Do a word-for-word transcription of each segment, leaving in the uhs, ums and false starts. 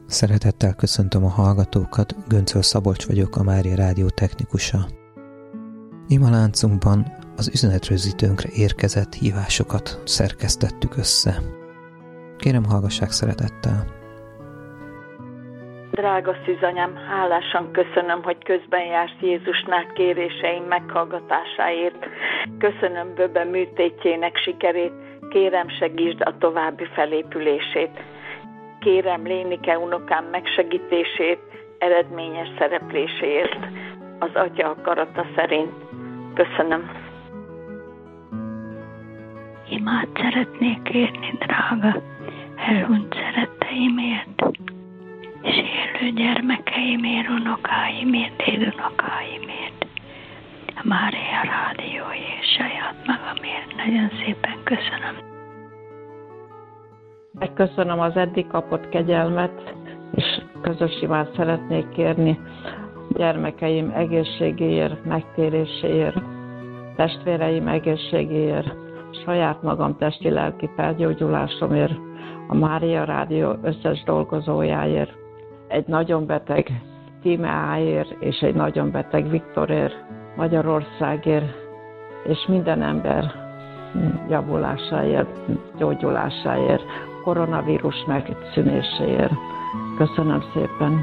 Szeretettel köszöntöm a hallgatókat, Göncöl Szabolcs vagyok, a Mária Rádió technikusa. Ima láncunkban az üzenetrögzítőnkre érkezett hívásokat szerkesztettük össze. Kérem, hallgassák szeretettel! Drága szűzanyám, hálásan köszönöm, hogy közben jársz Jézusnál kéréseim meghallgatásáért. Köszönöm Böbe műtétjének sikerét, kérem segítsd a további felépülését. Kérem Lénike unokám megsegítését, eredményes szerepléséért, az Atya akarata szerint. Köszönöm. Imát szeretnék kérni, drága, elhunyt szeretteimért, és élő gyermekeimért, unokáimért, dédunokáimért, a Mária Rádióért, saját magamért. Nagyon szépen köszönöm. Megköszönöm az eddig kapott kegyelmet, és közös imát szeretnék kérni gyermekeim egészségéért, megtéréséért, testvéreim egészségéért, saját magam testi-lelki felgyógyulásomért, a Mária Rádió összes dolgozójáért, egy nagyon beteg Tímeáért és egy nagyon beteg Viktorért, Magyarországért, és minden ember javulásáért, gyógyulásáért, koronavírus megszűnéséért. Köszönöm szépen!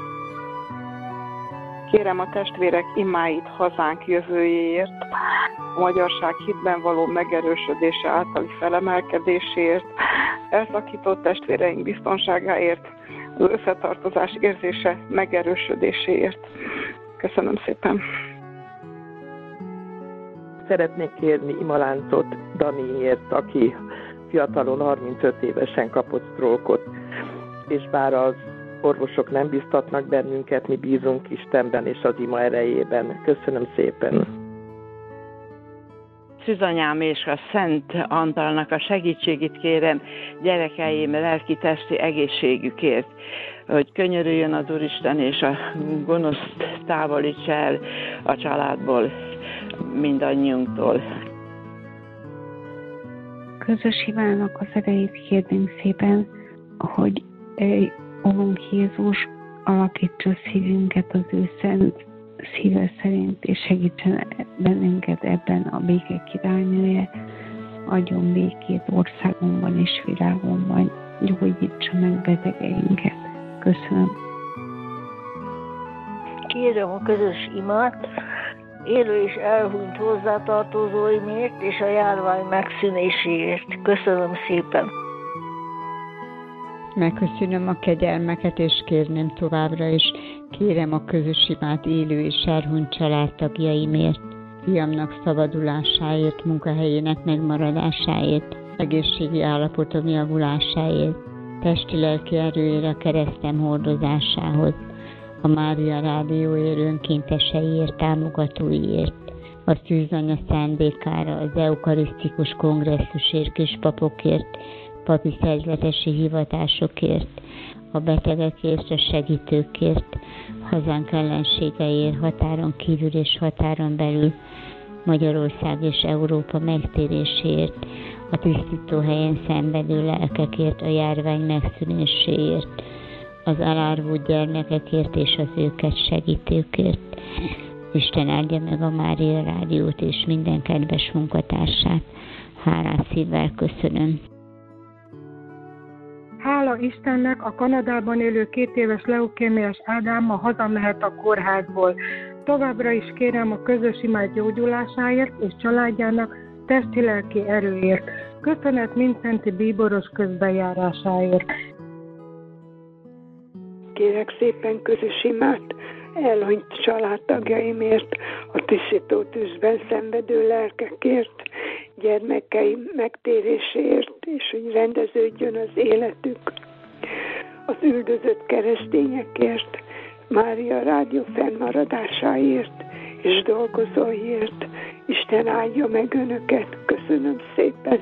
Kérem a testvérek imáit hazánk jövőjéért, a magyarság hitben való megerősödése általi felemelkedéséért, elszakított testvéreink biztonságáért, az összetartozás érzése megerősödéséért. Köszönöm szépen! Szeretnék kérni imaláncot Daniért, aki fiatalon harmincöt évesen kapott sztrókot, és bár az orvosok nem biztatnak bennünket, mi bízunk Istenben és az ima erejében. Köszönöm szépen! Szűzanyám és a Szent Antalnak a segítségét kérem gyerekeim lelki-testi egészségükért, hogy könyörüljön az Úristen, és a gonoszt távolítsa el a családból, mindannyiunktól. Közös imának az erejét kérném szépen, hogy Óvunk Jézus alakítsa szívünket az ő szent szíve szerint, és segítsen bennünket ebben a béke királynője, adjon békét országunkban és világunkban, gyógyítsa meg betegeinket. Köszönöm. Kérem a közös imát, élő és elhunyt hozzátartozóimért és a járvány megszűnéséért. Köszönöm szépen. Megköszönöm a kegyelmeket, és kérném továbbra is, kérem a közös imát élő és elhunyt családtagjaimért, fiamnak szabadulásáért, munkahelyének megmaradásáért, egészségi állapotom javulásáért, testi-lelki erőért a keresztem hordozásához, a Mária Rádióért önkénteseiért, támogatóiért, a Szűzanya szándékára, az eukarisztikus kongresszusért, kispapokért, papi szerzetesi hivatásokért, a betegekért, a segítőkért, hazánk ellenségeiért, határon kívül és határon belül, Magyarország és Európa megtéréséért, a tisztító helyen szenvedő lelkekért, a járvány megszűnéséért, az elárvult gyermekekért és az őket segítőkért. Isten áldja meg a Mária Rádiót és minden kedves munkatársát. Hálás szívvel köszönöm. Hála Istennek, a Kanadában élő két éves leukémiás Ádám ma hazamehet a kórházból. Továbbra is kérem a közös imát gyógyulásáért és családjának testi-lelki erőért. Köszönet mindszenti bíboros közbenjárásáért. Kérek szépen közös imát elhunyt családtagjaimért, a tisztító tűzben szenvedő lelkekért, gyermekeim megtéréséért, és hogy rendeződjön az életük. Az üldözött keresztényekért, Mária Rádió fennmaradásáért és dolgozóiért. Isten áldja meg önöket. Köszönöm szépen.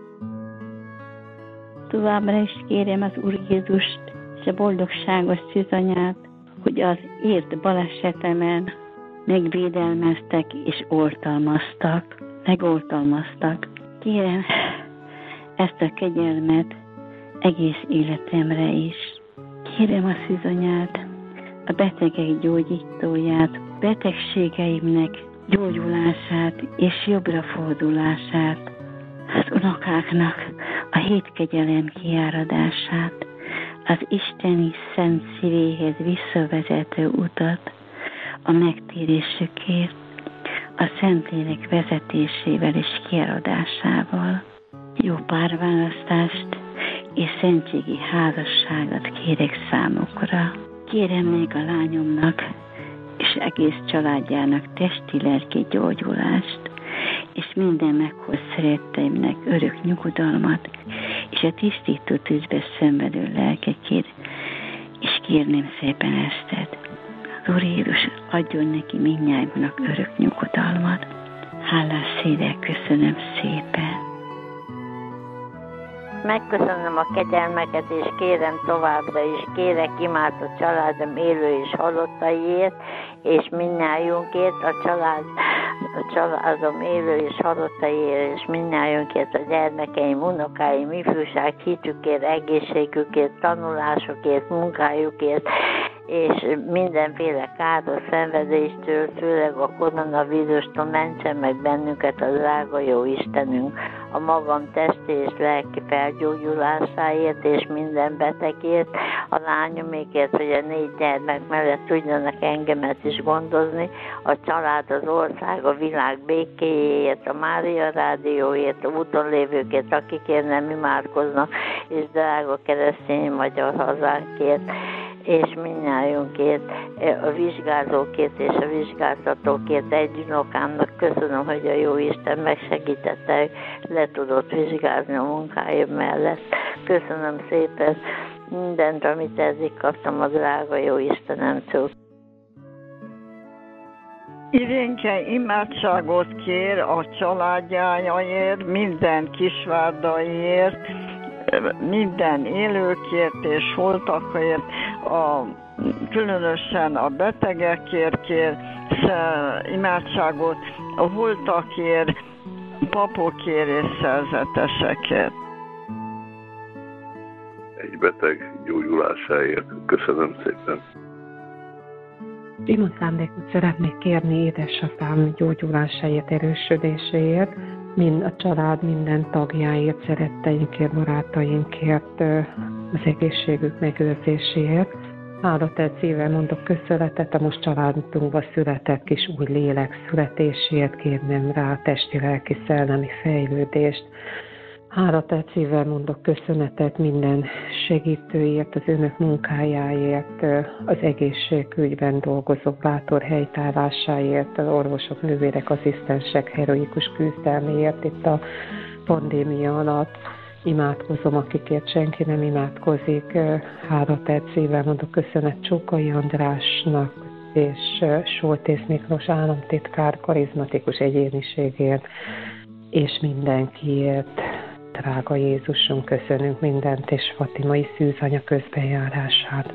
Továbbra is kérem az Úr Jézust és a boldogságos szűzanyát, hogy az ért balesetemen megvédelmeztek és oltalmaztak, megoltalmaztak. Kérem ezt a kegyelmet egész életemre is. Kérem a szűzanyát, a betegek gyógyítóját, betegségeimnek gyógyulását és jobbra fordulását, az unokáknak a hétkegyelem kiáradását, az isteni szent szívéhez visszavezető utat, a megtérésükért, a Szentlélek vezetésével és kiáradásával. Jó párválasztást és szentségi házasságot kérek számukra. Kérem még a lányomnak és egész családjának testi-lelki gyógyulást, és minden meghoz szeretteimnek örök nyugodalmat, és a tisztító tűzbe szenvedő lelkekért, és kérném szépen ezted. Az Úr Jézus adjon neki mindnyájunknak örök nyugodalmat. Hálás szívvel köszönöm szépen. Megköszönöm a kegyelmeket, és kérem továbbra is, kérek imádott családom élő és halottaiért, és mindnyájunkért, a család, a családom élő és halottaiért, és mindnyájunkért, a gyermekeim, unokáim, ifjúság, hitükért, egészségükért, tanulásukért, munkájukért, és mindenféle káros szenvedéstől, főleg a koronavírustól mentsen meg bennünket a drága jó Istenünk, a magam testi és lelki felgyógyulásáért, és minden betegért, a lányomékért, hogy a négy gyermek mellett tudjanak engemet is gondozni, a család, az ország, a világ békéjéért, a Mária Rádióért, a úton lévőkért, akikért nem imádkoznak, és drága keresztény magyar hazánkért, és mindnyájunkért, a vizsgázókért és a vizsgáztatókért, egy unokámnak köszönöm, hogy a jó Isten megsegítette, le tudott vizsgázni a munkája mellett. Köszönöm szépen mindent, amit eddig kaptam a drága jó Istenemtől. Irénke imádságot kér a családjáért, minden kisvárdaiért, minden élőkért és holtakért, a, különösen a betegekért kér imádságot, a holtakért, papokért és szerzetesekért. Egy beteg gyógyulásáért köszönöm szépen. Ima szándékot szeretnék kérni édesapám gyógyulásáért, erősödéséért, mind a család minden tagjáért, szeretteinkért, barátainkért, az egészségük megőrzéséért. Áldott szívvel mondok köszönetet a most családunkban született kis új lélek születéséért, kérnem rá a testi-lelki szellemi fejlődést. Áldott szívvel mondok köszönetet minden segítőért, az önök munkájáért, az egészségügyben dolgozók bátor helytállásáért, az orvosok, nővérek, asszisztensek heroikus küzdelméért itt a pandémia alatt. Imádkozom, akikért senki nem imádkozik. Áldott szívvel mondok köszönet Csókai Andrásnak és Soltész Miklós államtitkár karizmatikus egyéniségért, és mindenkiért. Drága Jézusom, köszönünk mindent, és Fatimai szűzanya közbenjárását.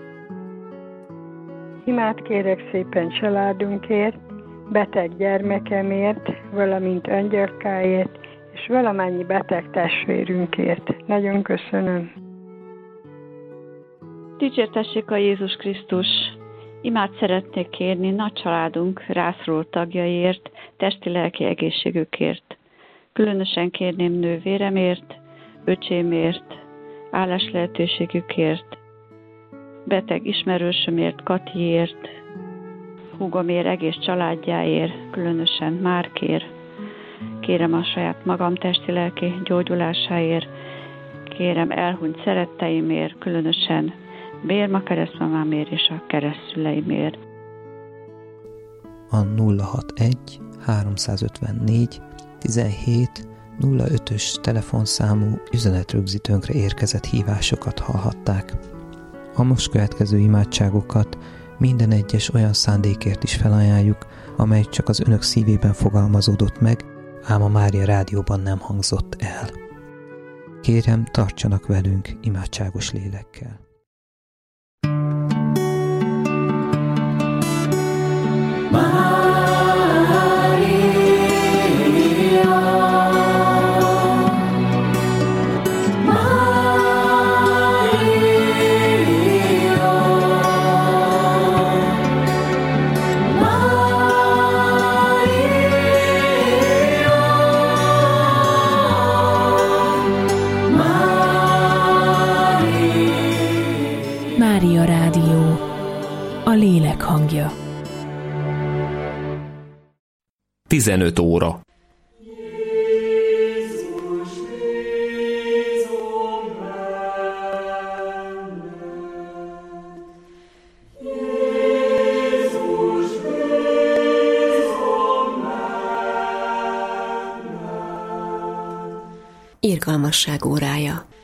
Imát kérek szépen családunkért, beteg gyermekemért, valamint angyalkáért, és valamennyi beteg testvérünkért. Nagyon köszönöm. Dicsértessék a Jézus Krisztus! Imát szeretnék kérni nagy családunk rászoruló tagjaiért, testi-lelki egészségükért. Különösen kérném nővéremért, öcsémért, állás lehetőségükért, beteg ismerősömért, Katiért, húgomért, egész családjáért, különösen Márkért. Kérem a saját magam testi-lelki gyógyulásáért, kérem elhunyt szeretteimért, különösen Bérma keresztmamámért és a keresztszüleimért. A nulla hatvanegy háromszázötvennégy tizenhét nulla ötös telefonszámú üzenetrögzítőnkre érkezett hívásokat hallhatták. A most következő imádságokat minden egyes olyan szándékért is felajánljuk, amely csak az önök szívében fogalmazódott meg, ám a Mária Rádióban nem hangzott el. Kérem, tartsanak velünk imádságos lélekkel. Maria, Maria. Mária Rádió, a lélek hangja. tizenöt óra. Irgalmasság órája.